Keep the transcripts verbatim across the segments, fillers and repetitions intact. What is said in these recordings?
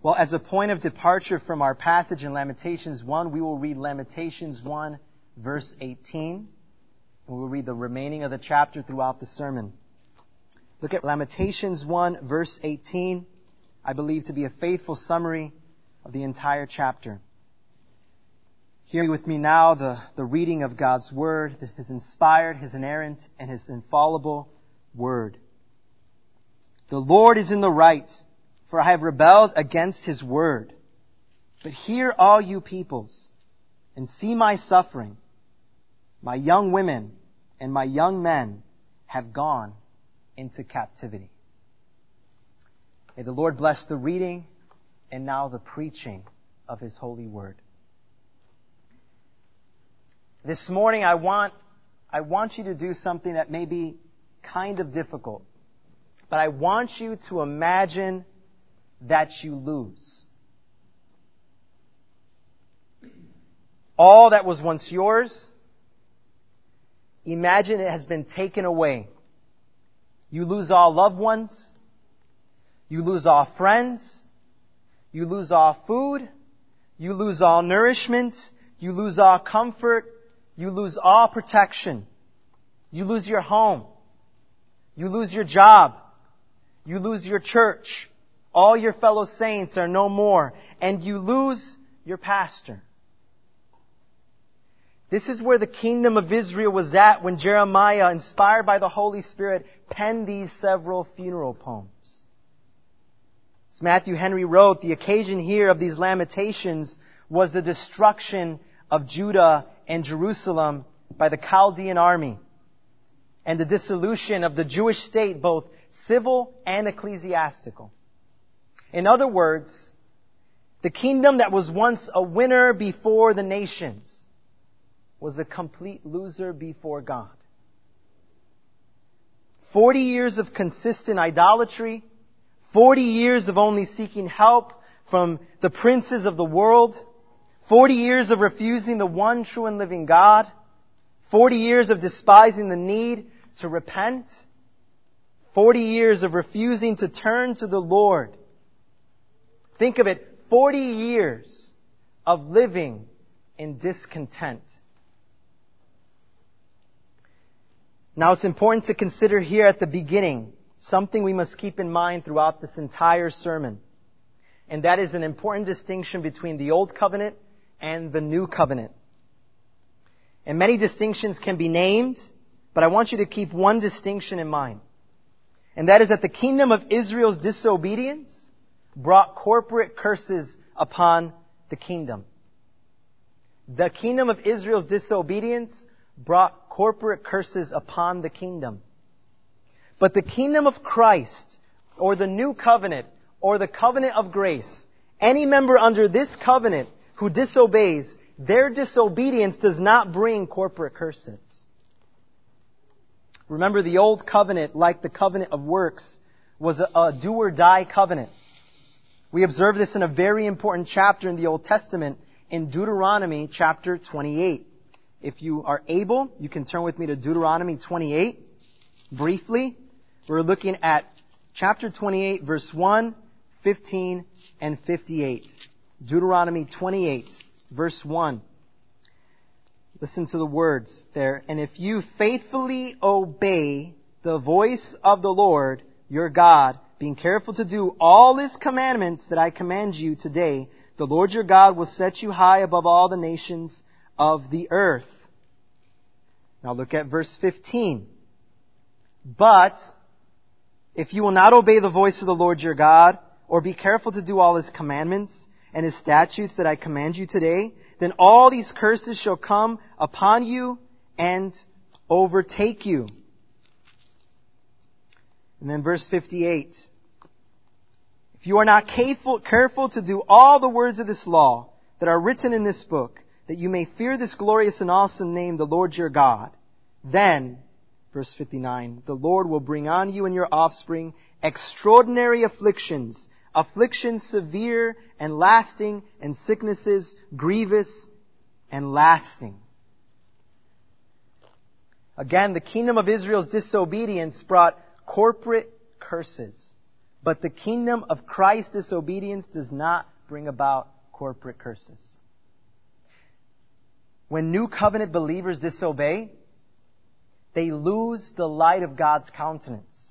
Well, as a point of departure from our passage in Lamentations one, we will read Lamentations one, verse eighteen. We will read the remaining of the chapter throughout the sermon. Look at Lamentations one, verse eighteen. I believe to be a faithful summary of the entire chapter. Hear with me now the, the reading of God's Word, His inspired, His inerrant, and His infallible Word. The Lord is in the right, for I have rebelled against His word. But hear, all you peoples, and see my suffering. My young women and my young men have gone into captivity. May the Lord bless the reading and now the preaching of His holy word. This morning I want, I want you to do something that may be kind of difficult. But I want you to imagine that you lose. All that was once yours, imagine it has been taken away. You lose all loved ones. You lose all friends. You lose all food. You lose all nourishment. You lose all comfort. You lose all protection. You lose your home. You lose your job. You lose your church. All your fellow saints are no more. And you lose your pastor. This is where the kingdom of Israel was at when Jeremiah, inspired by the Holy Spirit, penned these several funeral poems. As Matthew Henry wrote, the occasion here of these lamentations was the destruction of Judah and Jerusalem by the Chaldean army and the dissolution of the Jewish state, both civil and ecclesiastical. In other words, the kingdom that was once a winner before the nations was a complete loser before God. Forty years of consistent idolatry, forty years of only seeking help from the princes of the world, forty years of refusing the one true and living God, forty years of despising the need to repent, forty years of refusing to turn to the Lord. Think of it, forty years of living in discontent. Now it's important to consider here at the beginning something we must keep in mind throughout this entire sermon. And that is an important distinction between the Old Covenant and the New Covenant. And many distinctions can be named, but I want you to keep one distinction in mind. And that is that the kingdom of Israel's disobedience brought corporate curses upon the kingdom. The kingdom of Israel's disobedience brought corporate curses upon the kingdom. But the kingdom of Christ, or the new covenant, or the covenant of grace, any member under this covenant who disobeys, their disobedience does not bring corporate curses. Remember, the old covenant, like the covenant of works, was a, a do-or-die covenant. We observe this in a very important chapter in the Old Testament, in Deuteronomy chapter twenty-eight. If you are able, you can turn with me to Deuteronomy twenty-eight. Briefly, we're looking at chapter twenty-eight, verse one, fifteen, and fifty-eight. Deuteronomy twenty-eight, verse one. Listen to the words there. And if you faithfully obey the voice of the Lord your God, being careful to do all His commandments that I command you today, the Lord your God will set you high above all the nations of the earth. Now look at verse fifteen. But if you will not obey the voice of the Lord your God, or be careful to do all His commandments and His statutes that I command you today, then all these curses shall come upon you and overtake you. And then verse fifty-eight. If you are not careful, careful to do all the words of this law that are written in this book, that you may fear this glorious and awesome name, the Lord your God, then, verse fifty-nine, the Lord will bring on you and your offspring extraordinary afflictions, afflictions severe and lasting, and sicknesses grievous and lasting. Again, the kingdom of Israel's disobedience brought corporate curses, But the kingdom of Christ's disobedience does not bring about corporate curses. When New Covenant believers disobey, they lose the light of God's countenance.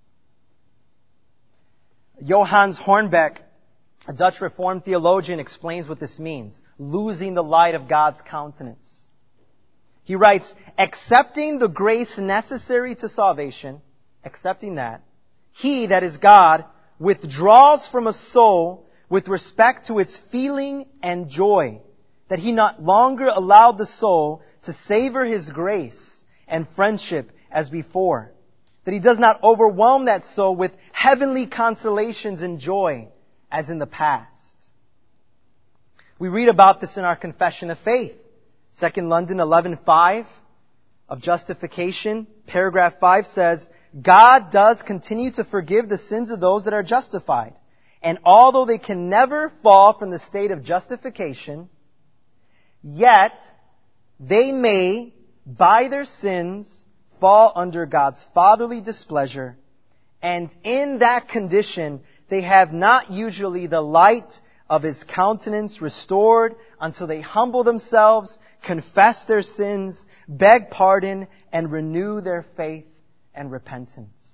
Johannes Hornbeck, a Dutch Reformed theologian, explains what this means. Losing the light of God's countenance. He writes, accepting the grace necessary to salvation, accepting that, He, that is God, withdraws from a soul with respect to its feeling and joy, that He not longer allowed the soul to savor His grace and friendship as before, that He does not overwhelm that soul with heavenly consolations and joy as in the past. We read about this in our Confession of Faith. Second London eleven five of justification, paragraph five says, God does continue to forgive the sins of those that are justified. And although they can never fall from the state of justification, yet they may, by their sins, fall under God's fatherly displeasure. And in that condition, they have not usually the light of His countenance restored until they humble themselves, confess their sins, beg pardon, and renew their faith and repentance.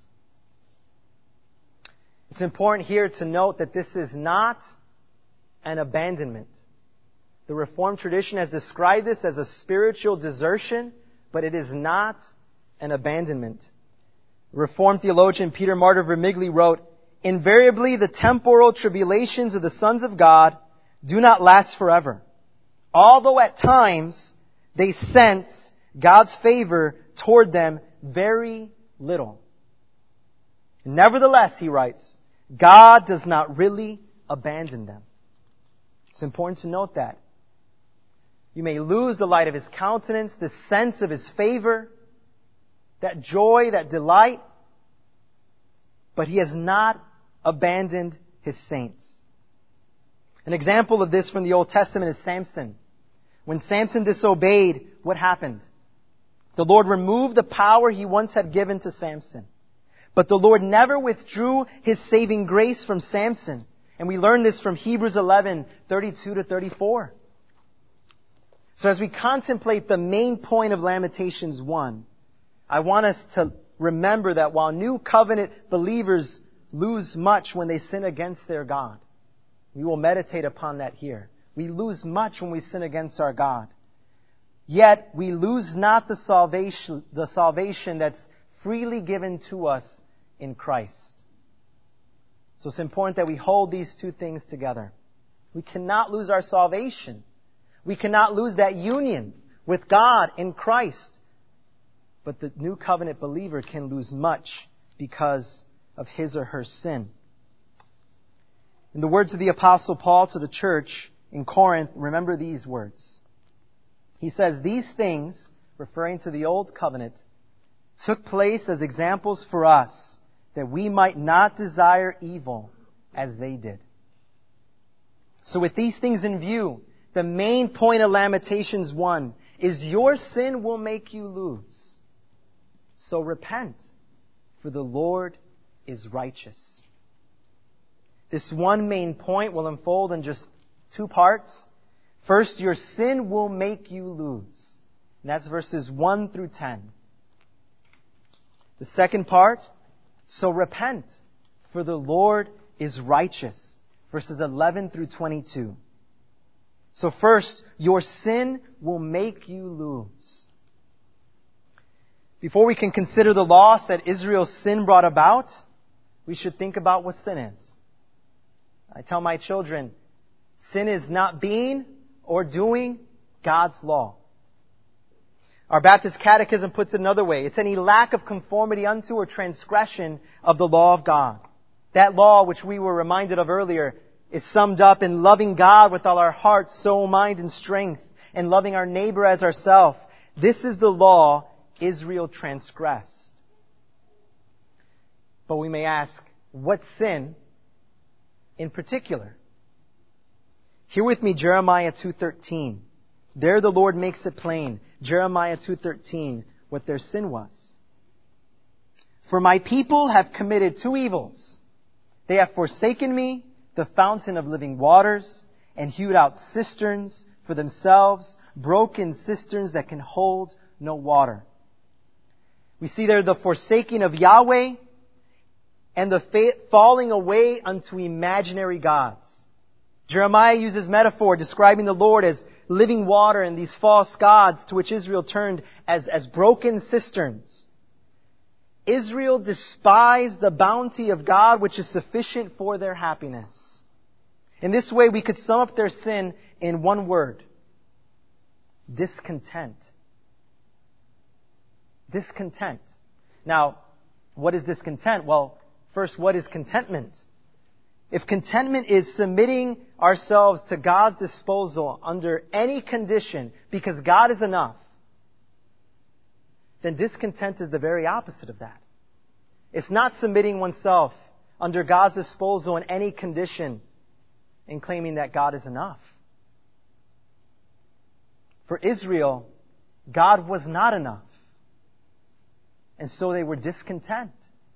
It's important here to note that this is not an abandonment. The Reformed tradition has described this as a spiritual desertion, but it is not an abandonment. Reformed theologian Peter Martyr Vermigli wrote, invariably the temporal tribulations of the sons of God do not last forever, although at times they sense God's favor toward them very little. Nevertheless, he writes, God does not really abandon them. It's important to note that. You may lose the light of His countenance, the sense of His favor, that joy, that delight, but He has not abandoned His saints. An example of this from the Old Testament is Samson. When Samson disobeyed, what happened? The Lord removed the power He once had given to Samson. But the Lord never withdrew His saving grace from Samson. And we learn this from Hebrews eleven, thirty-two to thirty-four. So as we contemplate the main point of Lamentations one, I want us to remember that while New Covenant believers lose much when they sin against their God, we will meditate upon that here. We lose much when we sin against our God. Yet we lose not the salvation, the salvation that's freely given to us in Christ. So it's important that we hold these two things together. We cannot lose our salvation. We cannot lose that union with God in Christ. But the New Covenant believer can lose much because of his or her sin. In the words of the Apostle Paul to the church in Corinth, remember these words. He says, these things, referring to the Old Covenant, took place as examples for us, that we might not desire evil as they did. So with these things in view, the main point of Lamentations one is your sin will make you lose. So repent, for the Lord is righteous. This one main point will unfold in just two parts. First, your sin will make you lose. And that's verses one through ten. The second part, so repent, for the Lord is righteous. Verses eleven through twenty-two. So first, your sin will make you lose. Before we can consider the loss that Israel's sin brought about, we should think about what sin is. I tell my children, sin is not being or doing God's law. Our Baptist Catechism puts it another way. It's any lack of conformity unto or transgression of the law of God. That law, which we were reminded of earlier, is summed up in loving God with all our heart, soul, mind, and strength, and loving our neighbor as ourselves. This is the law Israel transgressed. But we may ask, what sin in particular? Hear with me Jeremiah two thirteen. There the Lord makes it plain, Jeremiah two thirteen, what their sin was. For my people have committed two evils. They have forsaken me, the fountain of living waters, and hewed out cisterns for themselves, broken cisterns that can hold no water. We see there the forsaking of Yahweh and the fa- falling away unto imaginary gods. Jeremiah uses metaphor describing the Lord as living water and these false gods to which Israel turned as, as broken cisterns. Israel despised the bounty of God which is sufficient for their happiness. In this way, we could sum up their sin in one word. Discontent. Discontent. Now, what is discontent? Well, first, what is contentment? If contentment is submitting ourselves to God's disposal under any condition because God is enough, then discontent is the very opposite of that. It's not submitting oneself under God's disposal in any condition and claiming that God is enough. For Israel, God was not enough. And so they were discontent.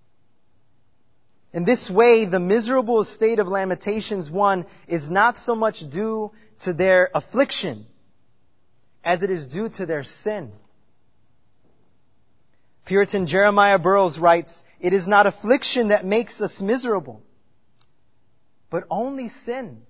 In this way, the miserable state of Lamentations one is not so much due to their affliction as it is due to their sin. Puritan Jeremiah Burroughs writes, "It is not affliction that makes us miserable, but only sin."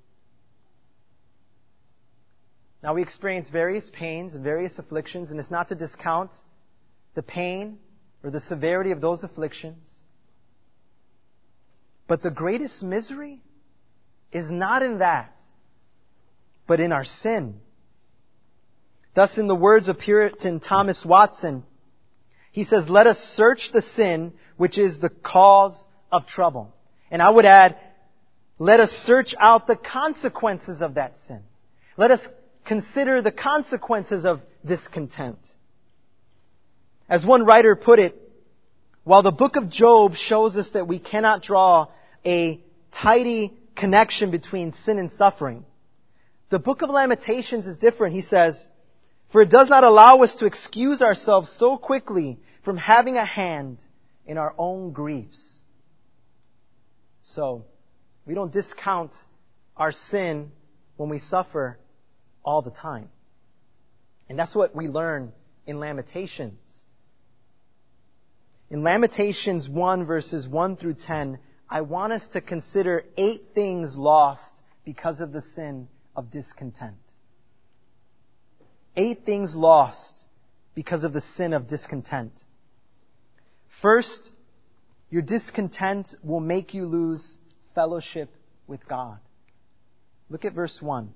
Now we experience various pains and various afflictions, and it's not to discount the pain or the severity of those afflictions. But the greatest misery is not in that, but in our sin. Thus, in the words of Puritan Thomas Watson, he says, "Let us search the sin which is the cause of trouble." And I would add, let us search out the consequences of that sin. Let us consider the consequences of discontent. As one writer put it, while the book of Job shows us that we cannot draw a tidy connection between sin and suffering, the book of Lamentations is different. He says, "For it does not allow us to excuse ourselves so quickly from having a hand in our own griefs." So, we don't discount our sin when we suffer all the time. And that's what we learn in Lamentations. In Lamentations one, verses one through ten, I want us to consider eight things lost because of the sin of discontent. Eight things lost because of the sin of discontent. First, your discontent will make you lose fellowship with God. Look at verse one.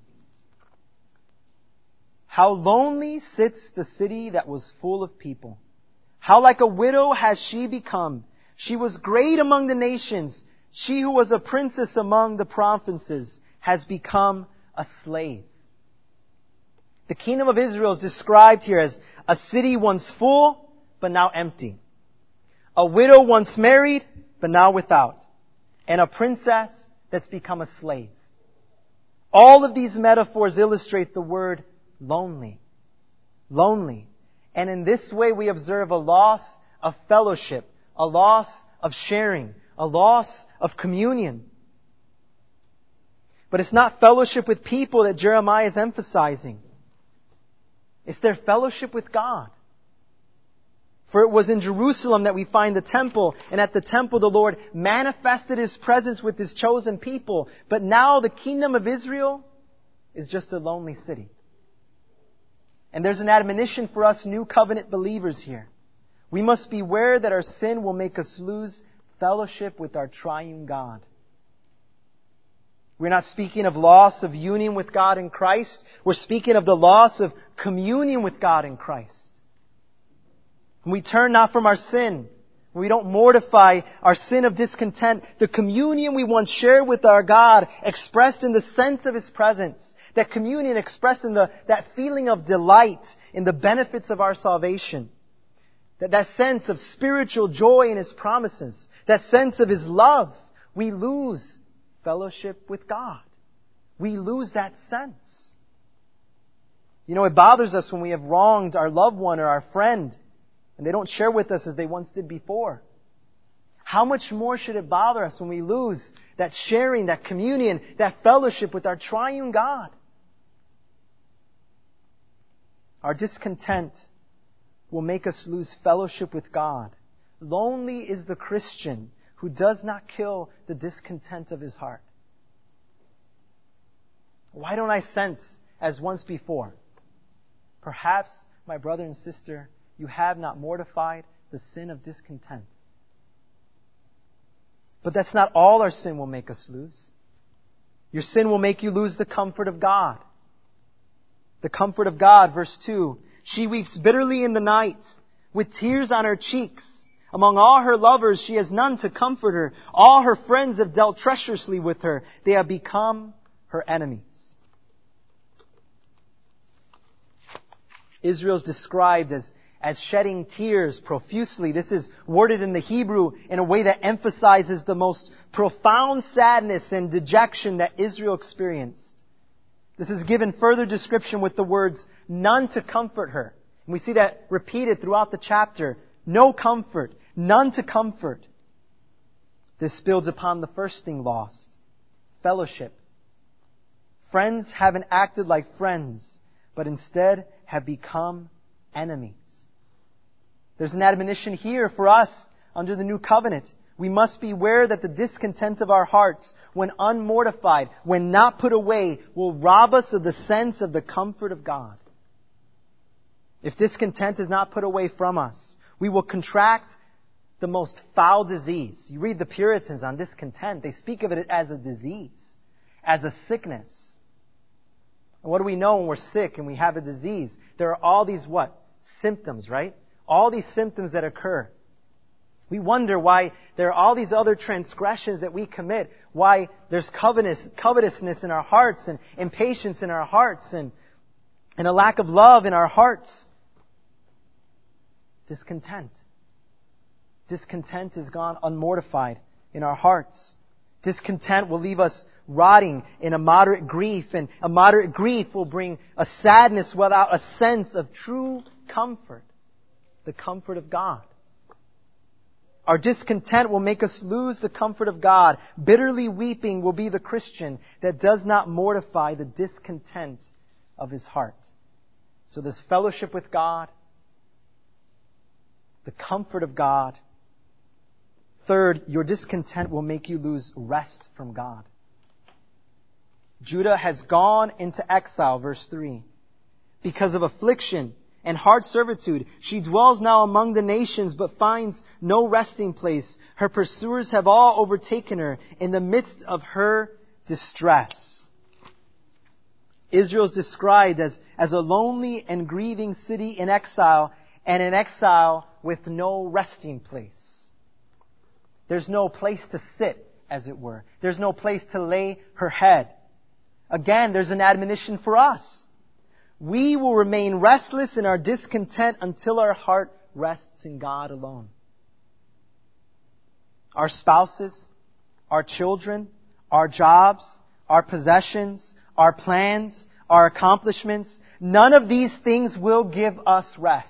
"How lonely sits the city that was full of people. How like a widow has she become. She was great among the nations. She who was a princess among the provinces has become a slave." The kingdom of Israel is described here as a city once full, but now empty. A widow once married, but now without. And a princess that's become a slave. All of these metaphors illustrate the word lonely. Lonely. And in this way we observe a loss of fellowship, a loss of sharing, a loss of communion. But it's not fellowship with people that Jeremiah is emphasizing. It's their fellowship with God. For it was in Jerusalem that we find the temple, and at the temple the Lord manifested His presence with His chosen people. But now the kingdom of Israel is just a lonely city. And there's an admonition for us new covenant believers here. We must beware that our sin will make us lose fellowship with our triune God. We're not speaking of loss of union with God in Christ. We're speaking of the loss of communion with God in Christ. When we turn not from our sin, when we don't mortify our sin of discontent, the communion we once shared with our God expressed in the sense of His presence, that communion expressed in the, that feeling of delight in the benefits of our salvation, that, that sense of spiritual joy in His promises, that sense of His love, we lose fellowship with God. We lose that sense. You know, it bothers us when we have wronged our loved one or our friend, and they don't share with us as they once did before. How much more should it bother us when we lose that sharing, that communion, that fellowship with our triune God? Our discontent will make us lose fellowship with God. Lonely is the Christian who does not kill the discontent of his heart. Why don't I sense as once before? Perhaps, my brother and sister, you have not mortified the sin of discontent. But that's not all our sin will make us lose. Your sin will make you lose the comfort of God. The comfort of God, verse two. She weeps bitterly in the night, with tears on her cheeks. Among all her lovers, she has none to comfort her. All her friends have dealt treacherously with her. They have become her enemies. Israel is described as, as shedding tears profusely. This is worded in the Hebrew in a way that emphasizes the most profound sadness and dejection that Israel experienced. This is given further description with the words, none to comfort her. And we see that repeated throughout the chapter. No comfort. None to comfort. This builds upon the first thing lost. Fellowship. Friends haven't acted like friends, but instead have become enemies. There's an admonition here for us under the new covenant. We must beware that the discontent of our hearts, when unmortified, when not put away, will rob us of the sense of the comfort of God. If discontent is not put away from us, we will contract the most foul disease. You read the Puritans on discontent. They speak of it as a disease, as a sickness. And what do we know when we're sick and we have a disease? There are all these what? Symptoms, right? All these symptoms that occur. We wonder why there are all these other transgressions that we commit, why there's covetous, covetousness in our hearts and impatience in our hearts and, and a lack of love in our hearts. Discontent. Discontent is gone unmortified in our hearts. Discontent will leave us rotting in a moderate grief, and a moderate grief will bring a sadness without a sense of true comfort, the comfort of God. Our discontent will make us lose the comfort of God. Bitterly weeping will be the Christian that does not mortify the discontent of his heart. So this fellowship with God, the comfort of God. Third, your discontent will make you lose rest from God. Judah has gone into exile, verse three, because of affliction and hard servitude. She dwells now among the nations, but finds no resting place. Her pursuers have all overtaken her in the midst of her distress. Israel is described as, as a lonely and grieving city in exile, and in exile with no resting place. There's no place to sit, as it were. There's no place to lay her head. Again, there's an admonition for us. We will remain restless in our discontent until our heart rests in God alone. Our spouses, our children, our jobs, our possessions, our plans, our accomplishments, none of these things will give us rest.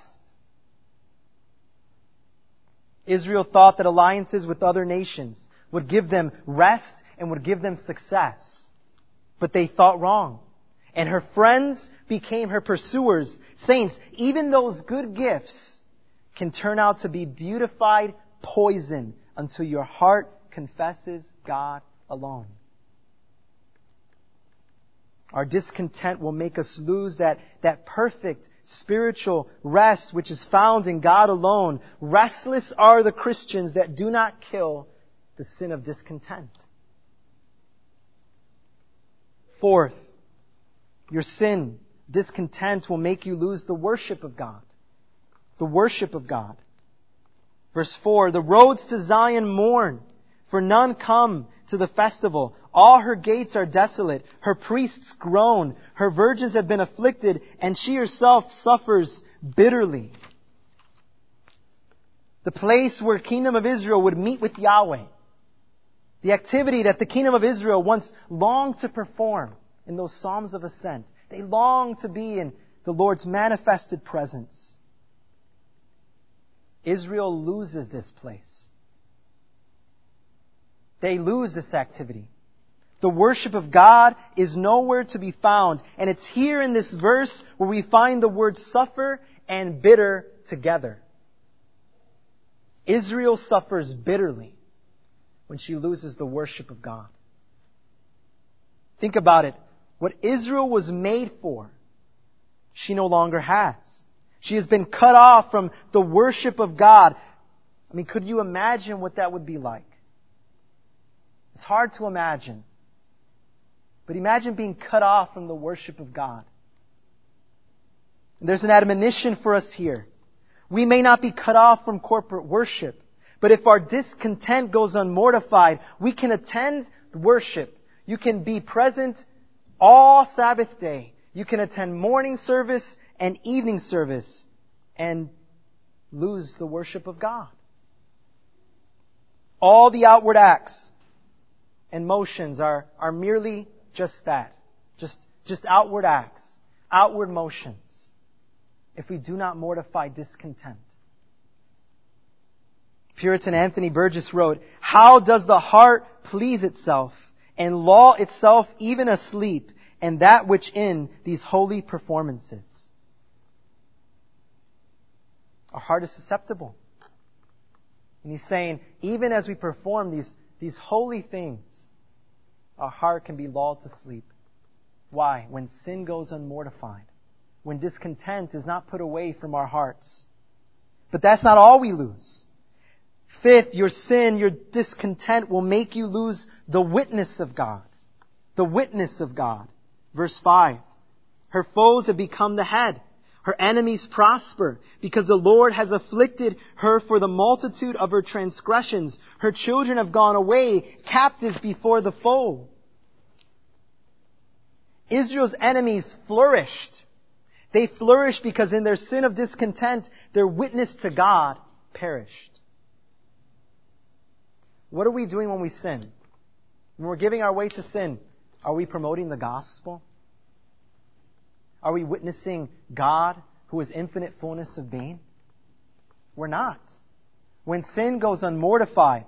Israel thought that alliances with other nations would give them rest and would give them success. But they thought wrong. And her friends became her pursuers. Saints, even those good gifts can turn out to be beautified poison until your heart confesses God alone. Our discontent will make us lose that, that perfect spiritual rest which is found in God alone. Restless are the Christians that do not kill the sin of discontent. Fourth, your sin, discontent, will make you lose the worship of God. The worship of God. Verse four, the roads to Zion mourn, for none come to the festival. All her gates are desolate. Her priests groan. Her virgins have been afflicted, and she herself suffers bitterly. The place where Kingdom of Israel would meet with Yahweh. The activity that the Kingdom of Israel once longed to perform in those Psalms of Ascent. They long to be in the Lord's manifested presence. Israel loses this place. they lose this activity. The worship of God is nowhere to be found. And it's here in this verse where we find the words suffer and bitter together. Israel suffers bitterly when she loses the worship of God. Think about it. What Israel was made for, she no longer has. She has been cut off from the worship of God. I mean, could you imagine what that would be like? It's hard to imagine. But imagine being cut off from the worship of God. And there's an admonition for us here. We may not be cut off from corporate worship, but if our discontent goes unmortified, we can attend worship. You can be present all Sabbath day. You can attend morning service and evening service and lose the worship of God. All the outward acts and motions are, are merely just that. Just, just outward acts, outward motions. If we do not mortify discontent. Puritan Anthony Burgess wrote, "How does the heart please itself and lull itself even asleep, and that which in these holy performances?" Our heart is susceptible. And he's saying, even as we perform these, these holy things, our heart can be lulled to sleep. Why? When sin goes unmortified. When discontent is not put away from our hearts. But that's not all we lose. Fifth, your sin, your discontent will make you lose the witness of God. The witness of God. Verse five. Her foes have become the head. Her enemies prosper, because the Lord has afflicted her for the multitude of her transgressions. Her children have gone away, captives before the foe. Israel's enemies flourished. They flourished because in their sin of discontent, their witness to God perished. What are we doing when we sin? When we're giving our way to sin, are we promoting the gospel? Are we witnessing God, who is infinite fullness of being? We're not. When sin goes unmortified,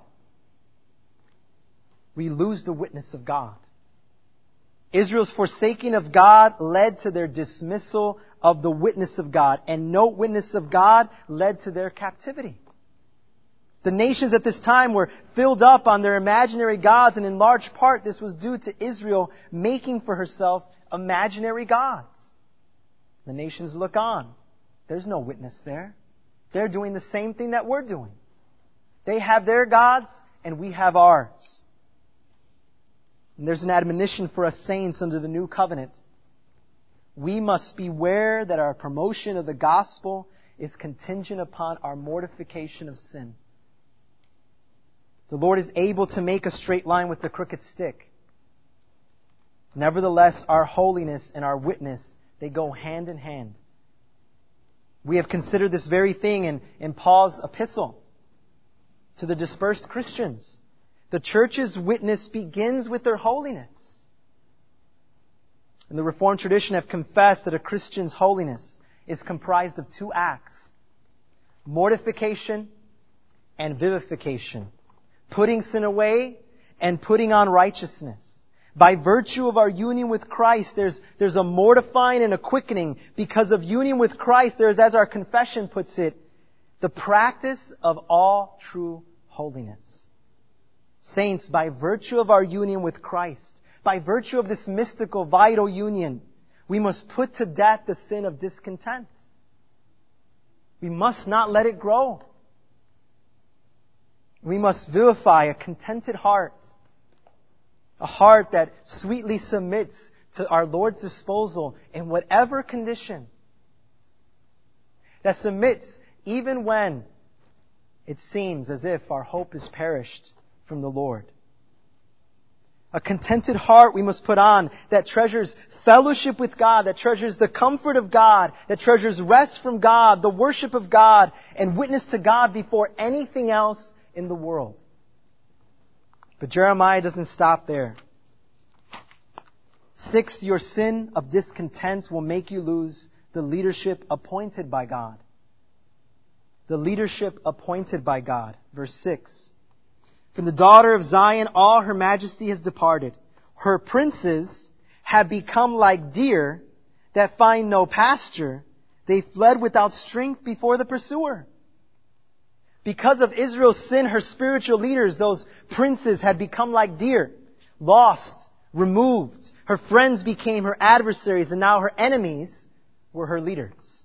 we lose the witness of God. Israel's forsaking of God led to their dismissal of the witness of God, and no witness of God led to their captivity. The nations at this time were filled up on their imaginary gods, and in large part this was due to Israel making for herself imaginary gods. The nations look on. There's no witness there. They're doing the same thing that we're doing. They have their gods, and we have ours. And there's an admonition for us saints under the new covenant. We must beware that our promotion of the gospel is contingent upon our mortification of sin. The Lord is able to make a straight line with the crooked stick. Nevertheless, our holiness and our witness, they go hand in hand. We have considered this very thing in, in Paul's epistle to the dispersed Christians. The church's witness begins with their holiness. And the Reformed tradition have confessed that a Christian's holiness is comprised of two acts: mortification and vivification. Putting sin away and putting on righteousness. By virtue of our union with Christ, there's, there's a mortifying and a quickening. Because of union with Christ, there's, as our confession puts it, the practice of all true holiness. Saints, by virtue of our union with Christ, by virtue of this mystical, vital union, we must put to death the sin of discontent. We must not let it grow. We must vivify a contented heart. A heart that sweetly submits to our Lord's disposal in whatever condition. That submits even when it seems as if our hope is perished from the Lord. A contented heart we must put on that treasures fellowship with God, that treasures the comfort of God, that treasures rest from God, the worship of God, and witness to God before anything else in the world. But Jeremiah doesn't stop there. Sixth, your sin of discontent will make you lose the leadership appointed by God. The leadership appointed by God. Verse six. From the daughter of Zion, all her majesty has departed. Her princes have become like deer that find no pasture. They fled without strength before the pursuer. Because of Israel's sin, her spiritual leaders, those princes, had become like deer, lost, removed. Her friends became her adversaries, and now her enemies were her leaders.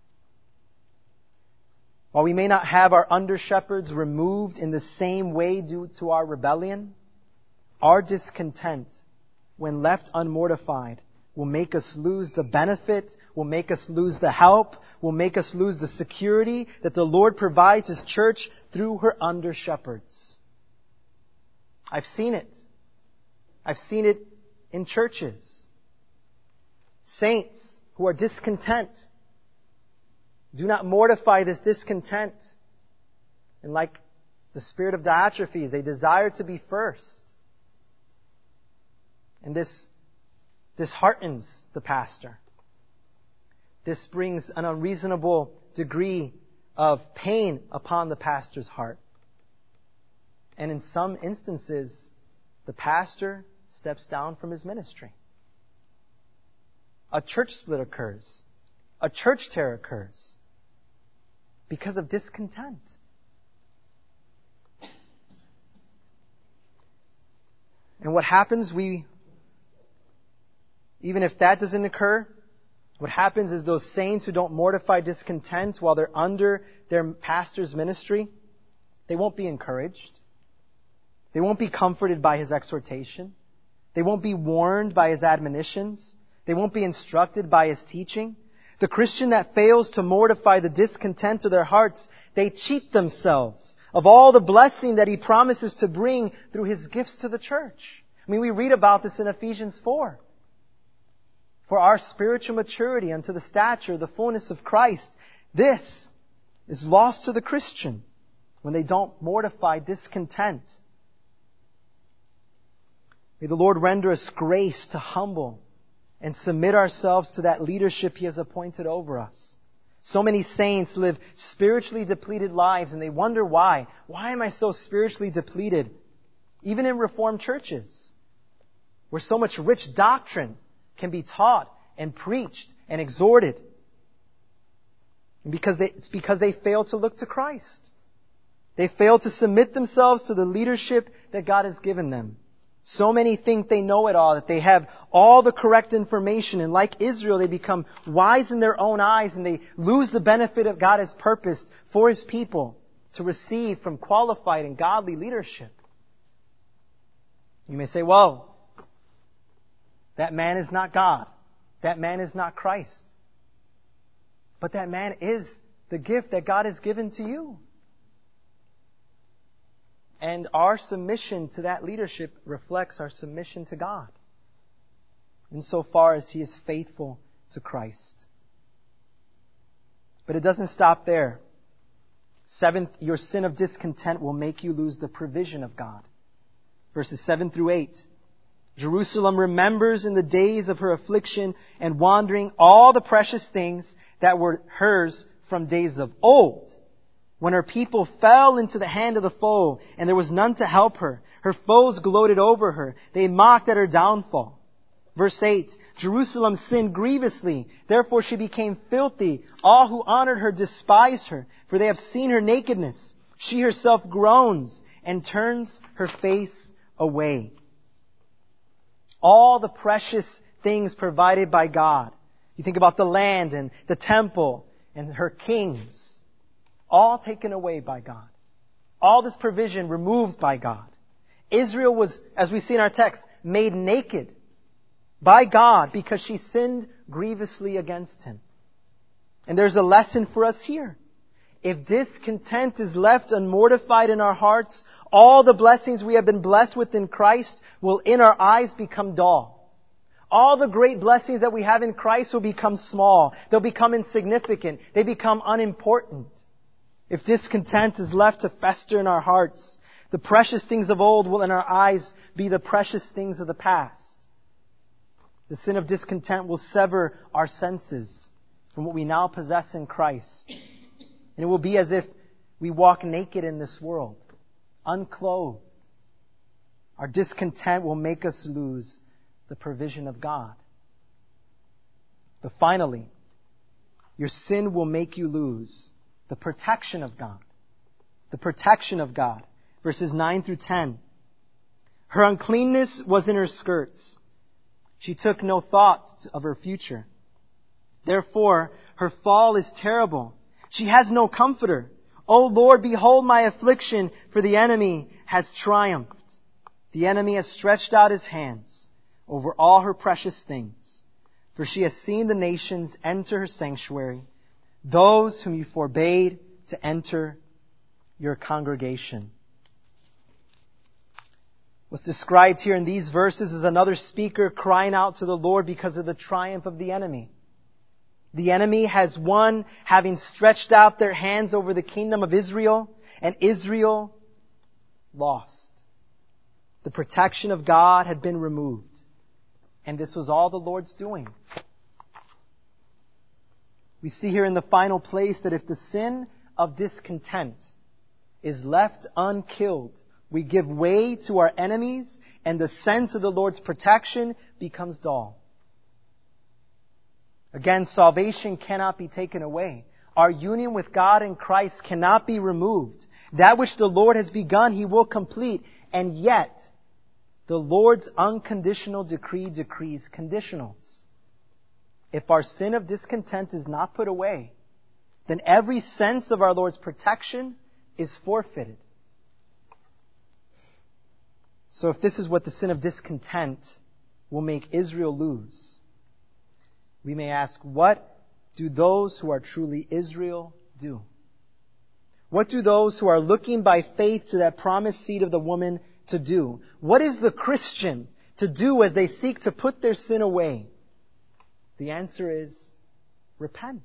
While we may not have our under-shepherds removed in the same way due to our rebellion, our discontent, when left unmortified, will make us lose the benefit, will make us lose the help, will make us lose the security that the Lord provides His church through her under-shepherds. I've seen it. I've seen it in churches. Saints who are discontent do not mortify this discontent. And like the spirit of Diotrephes, they desire to be first. And this disheartens the pastor. This brings an unreasonable degree of pain upon the pastor's heart. And in some instances, the pastor steps down from his ministry. A church split occurs. A church tear occurs because of discontent. And what happens, we, even if that doesn't occur, what happens is those saints who don't mortify discontent while they're under their pastor's ministry, they won't be encouraged. They won't be comforted by his exhortation. They won't be warned by his admonitions. They won't be instructed by his teaching. The Christian that fails to mortify the discontent of their hearts, they cheat themselves of all the blessing that he promises to bring through his gifts to the church. I mean, we read about this in Ephesians four. For our spiritual maturity unto the stature, the fullness of Christ, this is lost to the Christian when they don't mortify discontent. May the Lord render us grace to humble and submit ourselves to that leadership He has appointed over us. So many saints live spiritually depleted lives and they wonder why. Why am I so spiritually depleted? Even in Reformed churches, where so much rich doctrine can be taught and preached and exhorted. And because they, it's because they fail to look to Christ. They fail to submit themselves to the leadership that God has given them. So many think they know it all, that they have all the correct information. And like Israel, they become wise in their own eyes and they lose the benefit of God has purposed for His people to receive from qualified and godly leadership. You may say, well, that man is not God. That man is not Christ. But that man is the gift that God has given to you. And our submission to that leadership reflects our submission to God, insofar as He is faithful to Christ. But it doesn't stop there. Seventh, your sin of discontent will make you lose the provision of God. Verses seven through eight. Jerusalem remembers in the days of her affliction and wandering all the precious things that were hers from days of old, when her people fell into the hand of the foe, and there was none to help her. Her foes gloated over her. They mocked at her downfall. Verse eight, Jerusalem sinned grievously. Therefore she became filthy. All who honored her despise her, for they have seen her nakedness. She herself groans and turns her face away. All the precious things provided by God. You think about the land and the temple and her kings. All taken away by God. All this provision removed by God. Israel was, as we see in our text, made naked by God because she sinned grievously against Him. And there's a lesson for us here. If discontent is left unmortified in our hearts, all the blessings we have been blessed with in Christ will in our eyes become dull. All the great blessings that we have in Christ will become small. They'll become insignificant. They become unimportant. If discontent is left to fester in our hearts, the precious things of old will in our eyes be the precious things of the past. The sin of discontent will sever our senses from what we now possess in Christ. And it will be as if we walk naked in this world, unclothed, Our discontent will make us lose the provision of God. But finally, your sin will make you lose the protection of God. The protection of God. Verses nine through ten. Her uncleanness was in her skirts. She took no thought of her future. Therefore, her fall is terrible. She has no comforter. O Lord, behold my affliction, for the enemy has triumphed. The enemy has stretched out his hands over all her precious things. For she has seen the nations enter her sanctuary, those whom you forbade to enter your congregation. What's described here in these verses is another speaker crying out to the Lord because of the triumph of the enemy. The enemy has won, having stretched out their hands over the kingdom of Israel, and Israel lost. The protection of God had been removed. And this was all the Lord's doing. We see here in the final place that if the sin of discontent is left unkilled, we give way to our enemies, and the sense of the Lord's protection becomes dull. Again, salvation cannot be taken away. Our union with God in Christ cannot be removed. That which the Lord has begun, He will complete. And yet, the Lord's unconditional decree decrees conditionals. If our sin of discontent is not put away, then every sense of our Lord's protection is forfeited. So if this is what the sin of discontent will make Israel lose, we may ask, what do those who are truly Israel do? What do those who are looking by faith to that promised seed of the woman to do? What is the Christian to do as they seek to put their sin away? The answer is repent.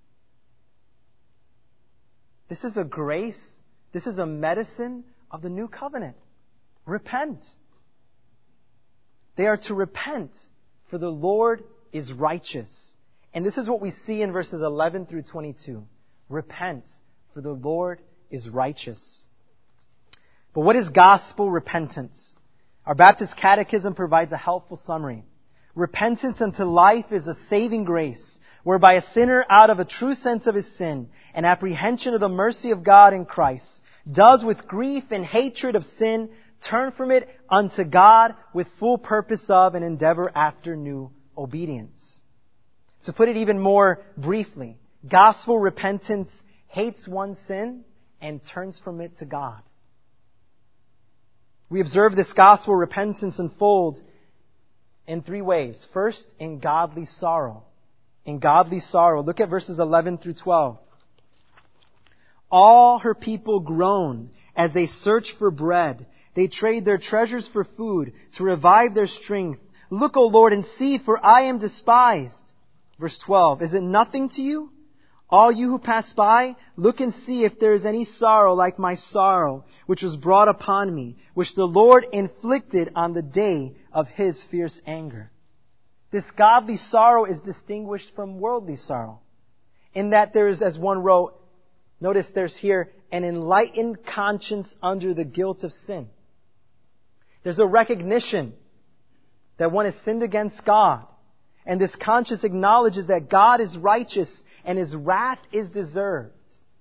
This is a grace. This is a medicine of the new covenant. Repent. They are to repent, for the Lord is righteous. And this is what we see in verses eleven through twenty-two. Repent, for the Lord is righteous. But what is gospel repentance? Our Baptist Catechism provides a helpful summary. Repentance unto life is a saving grace, whereby a sinner, out of a true sense of his sin and apprehension of the mercy of God in Christ, does with grief and hatred of sin turn from it unto God with full purpose of and endeavor after new obedience. To put it even more briefly, gospel repentance hates one's sin and turns from it to God. We observe this gospel repentance unfold in three ways. First, in godly sorrow. In godly sorrow. Look at verses eleven through twelve. All her people groan as they search for bread. They trade their treasures for food to revive their strength. Look, O Lord, and see, for I am despised. Verse twelve. Is it nothing to you? All you who pass by, look and see if there is any sorrow like my sorrow, which was brought upon me, which the Lord inflicted on the day of His fierce anger. This godly sorrow is distinguished from worldly sorrow, in that there is, as one wrote, notice there's here, an enlightened conscience under the guilt of sin. There's a recognition that one has sinned against God. And this conscience acknowledges that God is righteous and His wrath is deserved.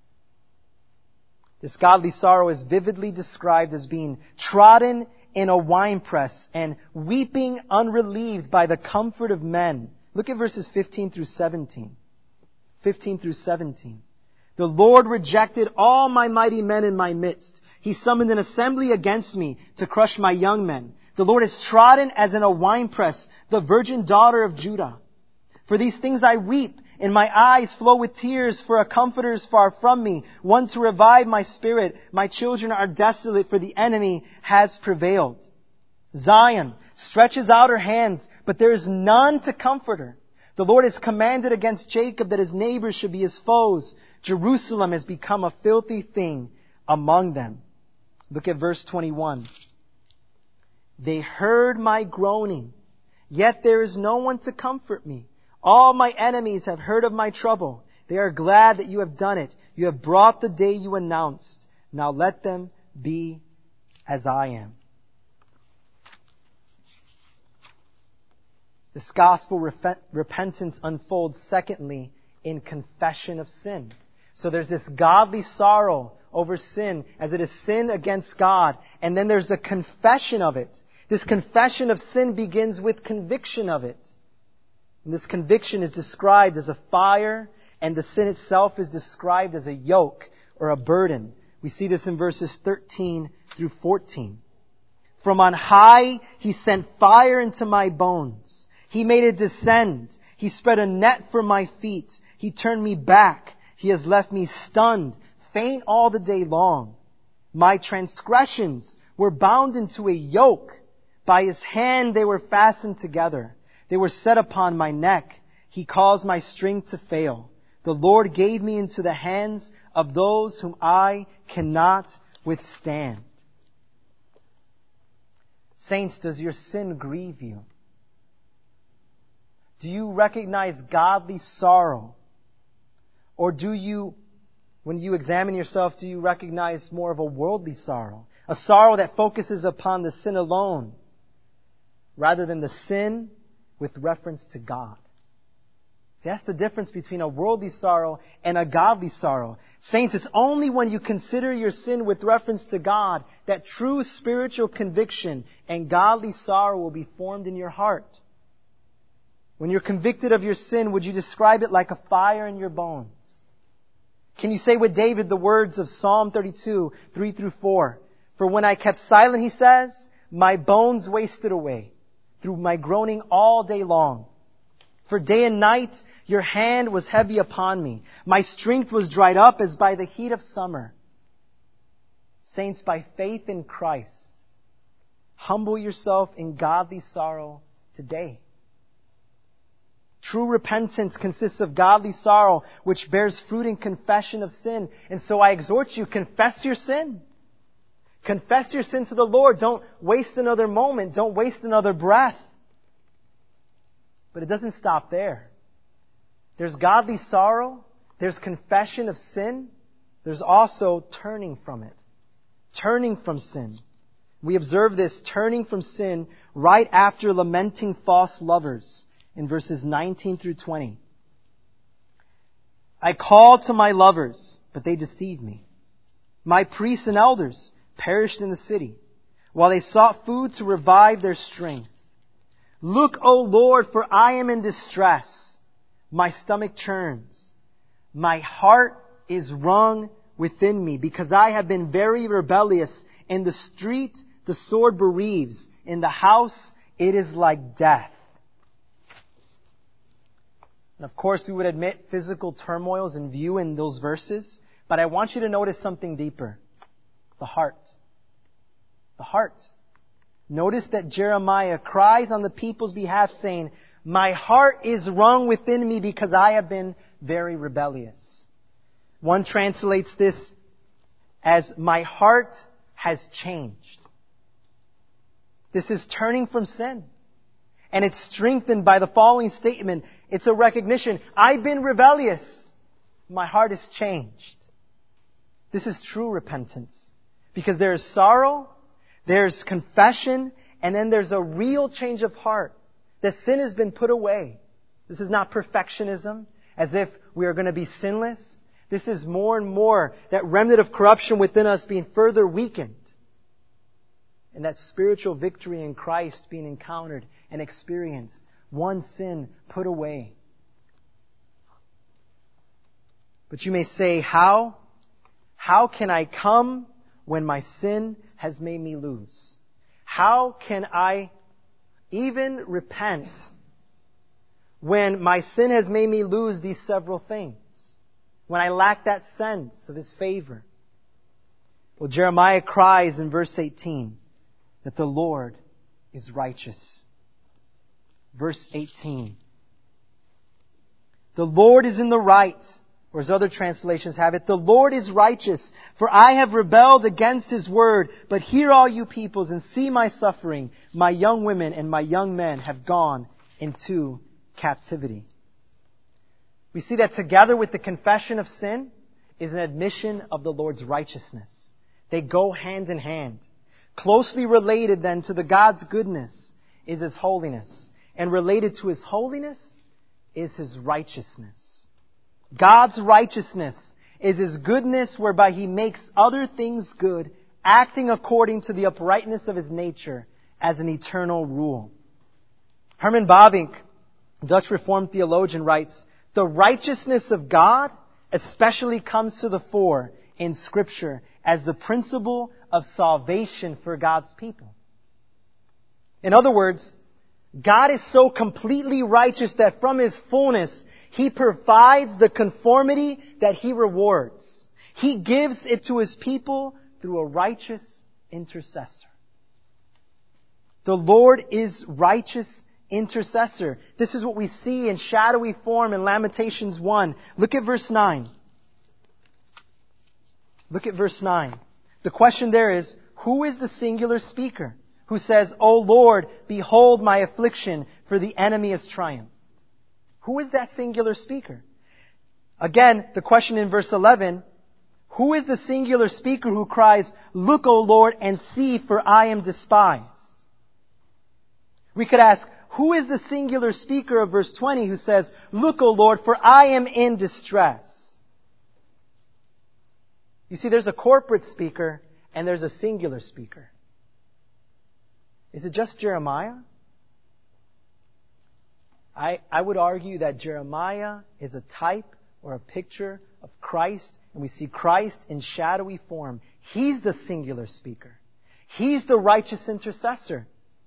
This godly sorrow is vividly described as being trodden in a winepress and weeping unrelieved by the comfort of men. Look at verses fifteen through seventeen. fifteen through seventeen. The Lord rejected all my mighty men in my midst. He summoned an assembly against me to crush my young men. The Lord is trodden as in a winepress, the virgin daughter of Judah. For these things I weep, and my eyes flow with tears, for a comforter is far from me, one to revive my spirit. My children are desolate, for the enemy has prevailed. Zion stretches out her hands, but there is none to comfort her. The Lord has commanded against Jacob that his neighbors should be his foes. Jerusalem has become a filthy thing among them. Look at verse twenty-one. They heard my groaning, yet there is no one to comfort me. All my enemies have heard of my trouble. They are glad that you have done it. You have brought the day you announced. Now let them be as I am. This gospel rep- repentance unfolds, secondly, in confession of sin. So there's this godly sorrow over sin as it is sin against God. And then there's a confession of it. This confession of sin begins with conviction of it. And this conviction is described as a fire, and the sin itself is described as a yoke or a burden. We see this in verses thirteen through fourteen. From on high He sent fire into my bones. He made it descend. He spread a net for my feet. He turned me back. He has left me stunned, faint all the day long. My transgressions were bound into a yoke. By His hand they were fastened together. They were set upon my neck. He caused my strength to fail. The Lord gave me into the hands of those whom I cannot withstand. Saints, does your sin grieve you? Do you recognize godly sorrow? Or do you, when you examine yourself, do you recognize more of a worldly sorrow? A sorrow that focuses upon the sin alone, rather than the sin with reference to God. See, that's the difference between a worldly sorrow and a godly sorrow. Saints, it's only when you consider your sin with reference to God that true spiritual conviction and godly sorrow will be formed in your heart. When you're convicted of your sin, would you describe it like a fire in your bones? Can you say with David the words of Psalm thirty-two, three through four? For when I kept silent, he says, my bones wasted away through my groaning all day long. For day and night your hand was heavy upon me. My strength was dried up as by the heat of summer. Saints, by faith in Christ, humble yourself in godly sorrow today. True repentance consists of godly sorrow, which bears fruit in confession of sin. And so I exhort you, confess your sin. Confess your sin to the Lord. Don't waste another moment. Don't waste another breath. But it doesn't stop there. There's godly sorrow. There's confession of sin. There's also turning from it. Turning from sin. We observe this turning from sin right after lamenting false lovers in verses nineteen through twenty. I called to my lovers, but they deceived me. My priests and elders perished in the city, while they sought food to revive their strength. Look, O Lord, for I am in distress. My stomach churns. My heart is wrung within me, because I have been very rebellious. In the street, the sword bereaves. In the house, it is like death. And of course, we would admit physical turmoil is in view in those verses, but I want you to notice something deeper. The heart. The heart. Notice that Jeremiah cries on the people's behalf saying, my heart is wrung within me because I have been very rebellious. One translates this as, my heart has changed. This is turning from sin. And it's strengthened by the following statement. It's a recognition. I've been rebellious. My heart has changed. This is true repentance. Because there is sorrow, there's confession, and then there's a real change of heart. That sin has been put away. This is not perfectionism, as if we are going to be sinless. This is more and more that remnant of corruption within us being further weakened. And that spiritual victory in Christ being encountered and experienced. One sin put away. But you may say, how? How can I come when my sin has made me lose? How can I even repent when my sin has made me lose these several things? When I lack that sense of His favor? Well, Jeremiah cries in verse eighteen that the Lord is righteous. Verse eighteen. The Lord is in the right. Or as other translations have it, the Lord is righteous, for I have rebelled against His word. But hear all you peoples and see my suffering. My young women and my young men have gone into captivity. We see that together with the confession of sin is an admission of the Lord's righteousness. They go hand in hand. Closely related then to the God's goodness is His holiness. and related to His holiness is His righteousness. God's righteousness is His goodness whereby He makes other things good, acting according to the uprightness of His nature as an eternal rule. Herman Bavinck, Dutch Reformed theologian, writes, "The righteousness of God especially comes to the fore in Scripture as the principle of salvation for God's people." In other words, God is so completely righteous that from His fullness, He provides the conformity that He rewards. He gives it to His people through a righteous intercessor. The Lord is righteous intercessor. This is what we see in shadowy form in Lamentations one. Look at verse nine. Look at verse nine. The question there is, who is the singular speaker who says, "O Lord, behold my affliction, for the enemy has triumphed"? Who is that singular speaker? Again, the question in verse eleven, who is the singular speaker who cries, "Look, O Lord, and see, for I am despised"? We could ask, who is the singular speaker of verse twenty who says, "Look, O Lord, for I am in distress"? You see, there's a corporate speaker and there's a singular speaker. Is it just Jeremiah? I, I would argue that Jeremiah is a type or a picture of Christ, and we see Christ in shadowy form. He's the singular speaker. He's the righteous intercessor.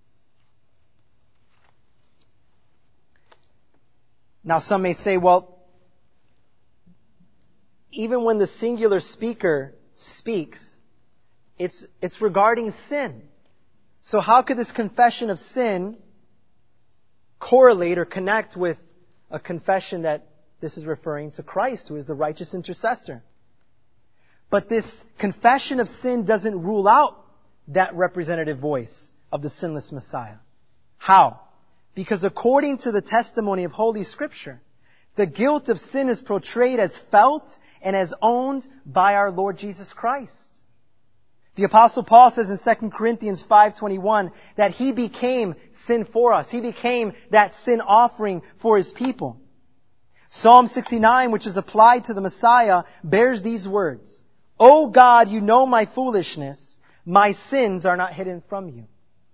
Now some may say, well, even when the singular speaker speaks, it's, it's regarding sin. So how could this confession of sin correlate or connect with a confession that this is referring to Christ, who is the righteous intercessor? But this confession of sin doesn't rule out that representative voice of the sinless Messiah. How? Because according to the testimony of Holy Scripture, the guilt of sin is portrayed as felt and as owned by our Lord Jesus Christ. The Apostle Paul says in Second Corinthians five twenty-one that He became sin for us. He became that sin offering for His people. Psalm sixty-nine, which is applied to the Messiah, bears these words, "O God, you know my foolishness. My sins are not hidden from you."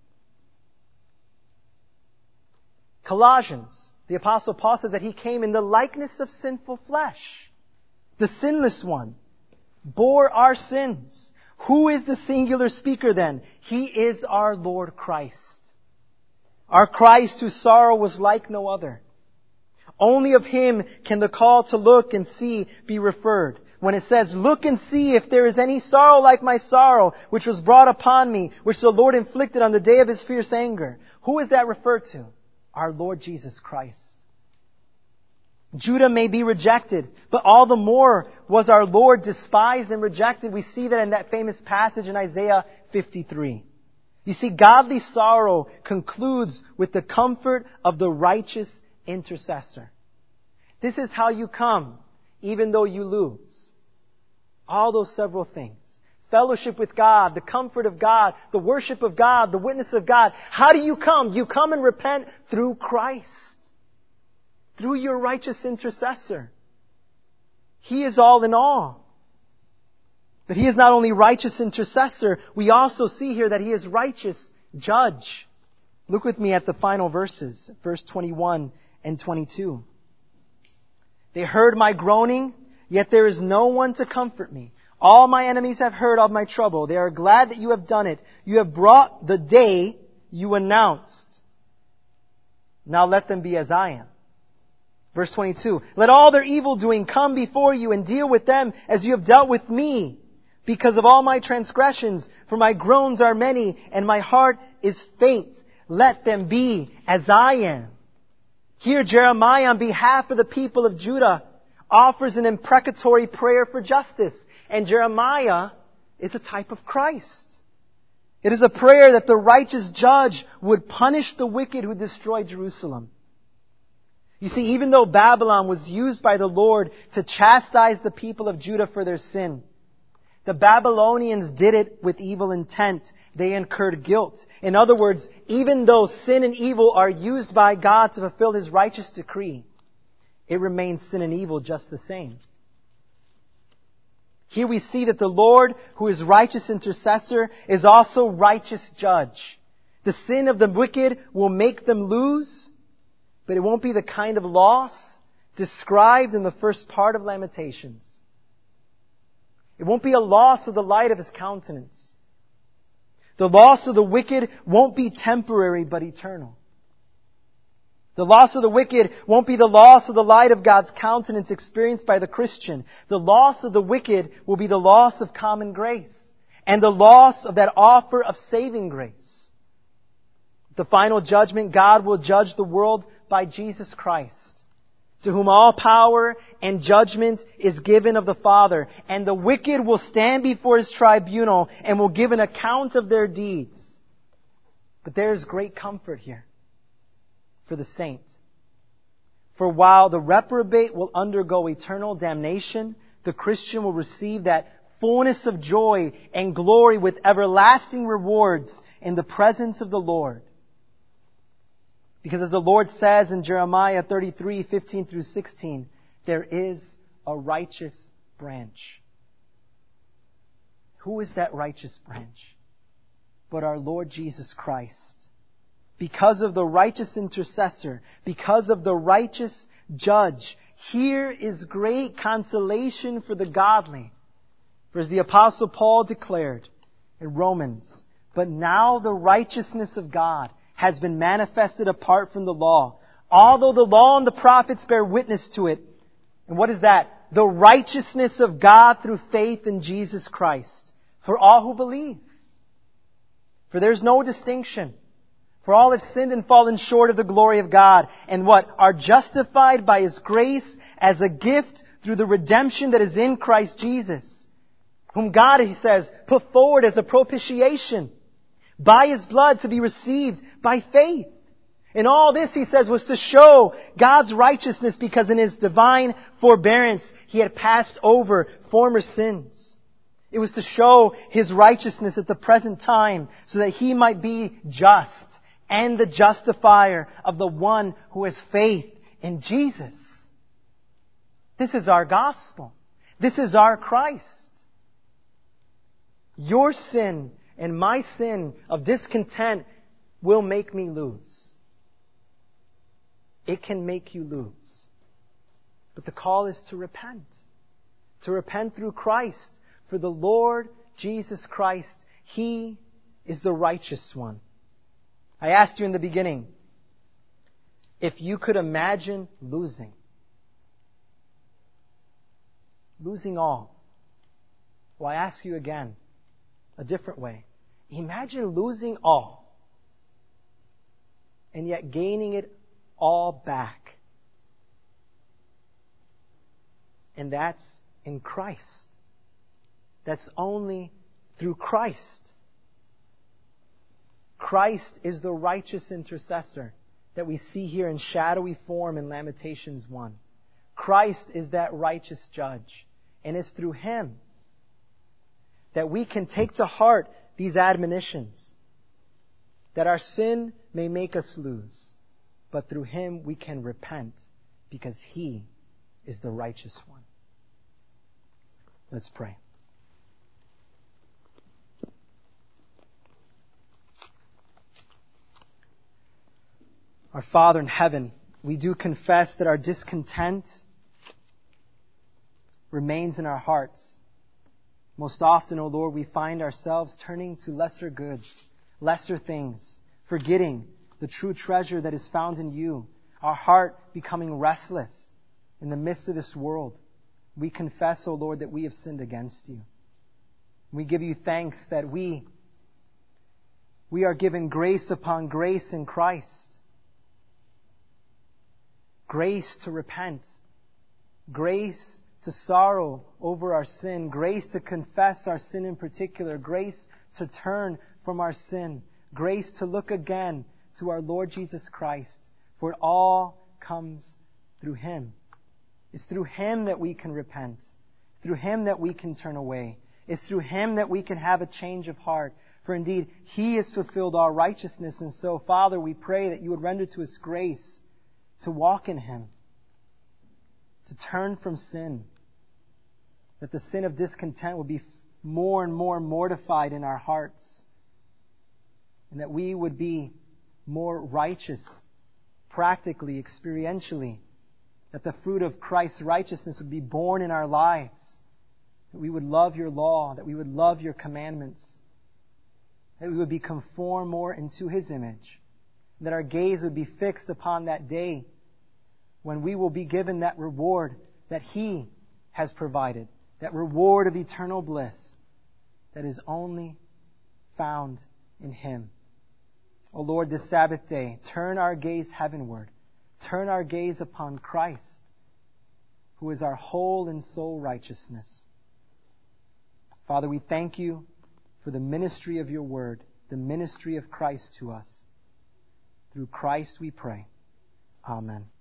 Colossians, the Apostle Paul says that He came in the likeness of sinful flesh. The sinless one bore our sins. Who is the singular speaker then? He is our Lord Christ. Our Christ whose sorrow was like no other. Only of Him can the call to look and see be referred. When it says, "Look and see if there is any sorrow like my sorrow, which was brought upon me, which the Lord inflicted on the day of His fierce anger." Who is that referred to? Our Lord Jesus Christ. Judah may be rejected, but all the more was our Lord despised and rejected. We see that in that famous passage in Isaiah fifty-three. You see, godly sorrow concludes with the comfort of the righteous intercessor. This is how you come, even though you lose. All those several things. Fellowship with God, the comfort of God, the worship of God, the witness of God. How do you come? You come and repent through Christ. Through your righteous intercessor. He is all in all. But He is not only righteous intercessor, we also see here that He is righteous judge. Look with me at the final verses, verse twenty-one and twenty-two. "They heard my groaning, yet there is no one to comfort me. All my enemies have heard of my trouble. They are glad that you have done it. You have brought the day you announced. Now let them be as I am." Verse twenty-two, "Let all their evil doing come before you and deal with them as you have dealt with me because of all my transgressions, for my groans are many and my heart is faint. Let them be as I am." Here Jeremiah, on behalf of the people of Judah, offers an imprecatory prayer for justice. And Jeremiah is a type of Christ. It is a prayer that the righteous judge would punish the wicked who destroyed Jerusalem. You see, even though Babylon was used by the Lord to chastise the people of Judah for their sin, The Babylonians did it with evil intent. They incurred guilt. In other words, even though sin and evil are used by God to fulfill His righteous decree, it remains sin and evil just the same. Here we see that the Lord, who is righteous intercessor, is also righteous judge. The sin of the wicked will make them lose, but it won't be the kind of loss described in the first part of Lamentations. It won't be a loss of the light of His countenance. The loss of the wicked won't be temporary but eternal. The loss of the wicked won't be the loss of the light of God's countenance experienced by the Christian. The loss of the wicked will be the loss of common grace and the loss of that offer of saving grace. The final judgment, God will judge the world by Jesus Christ, to whom all power and judgment is given of the Father. And the wicked will stand before His tribunal and will give an account of their deeds. But there is great comfort here for the saint. For while the reprobate will undergo eternal damnation, the Christian will receive that fullness of joy and glory with everlasting rewards in the presence of the Lord. Because as the Lord says in Jeremiah thirty-three, fifteen through sixteen, there is a righteous branch. Who is that righteous branch? But our Lord Jesus Christ. Because of the righteous intercessor, because of the righteous judge, here is great consolation for the godly. For as the Apostle Paul declared in Romans, but now the righteousness of God has been manifested apart from the law, although the law and the prophets bear witness to it. And what is that? The righteousness of God through faith in Jesus Christ, for all who believe. For there's no distinction. For all have sinned and fallen short of the glory of God, and what? Are justified by His grace as a gift through the redemption that is in Christ Jesus, whom God, He says, put forward as a propitiation by His blood to be received by faith. And all this, He says, was to show God's righteousness, because in His divine forbearance He had passed over former sins. It was to show His righteousness at the present time so that He might be just and the justifier of the one who has faith in Jesus. This is our gospel. This is our Christ. Your sin and my sin of discontent will make me lose. It can make you lose. But the call is to repent. To repent through Christ. For the Lord Jesus Christ, He is the righteous one. I asked you in the beginning, if you could imagine losing. Losing all. Well, I ask you again, a different way. Imagine losing all, and yet gaining it all back. And that's in Christ. That's only through Christ. Christ is the righteous intercessor that we see here in shadowy form in Lamentations one. Christ is that righteous judge. And it's through Him that we can take to heart these admonitions. That our sin may make us lose, but through Him we can repent, because He is the righteous one. Let's pray. Our Father in heaven, we do confess that our discontent remains in our hearts. Most often, O Lord, we find ourselves turning to lesser goods, lesser things, forgetting the true treasure that is found in You, our heart becoming restless in the midst of this world. We confess, O Lord, that we have sinned against You. We give You thanks that we, we are given grace upon grace in Christ. Grace to repent. Grace to sorrow over our sin. Grace to confess our sin in particular. Grace to turn from our sin. Grace to look again to our Lord Jesus Christ. For it all comes through Him. It's through Him that we can repent. It's through Him that we can turn away. It's through Him that we can have a change of heart. For indeed, He has fulfilled our righteousness. And so, Father, we pray that You would render to us grace to walk in Him, to turn from sin, that the sin of discontent would be more and more mortified in our hearts, and that we would be more righteous, practically, experientially, that the fruit of Christ's righteousness would be born in our lives, that we would love Your law, that we would love Your commandments, that we would be conformed more into His image, that our gaze would be fixed upon that day when we will be given that reward that He has provided, that reward of eternal bliss that is only found in Him. O Lord, this Sabbath day, turn our gaze heavenward. Turn our gaze upon Christ, who is our whole and sole righteousness. Father, we thank You for the ministry of Your word, the ministry of Christ to us. Through Christ we pray. Amen.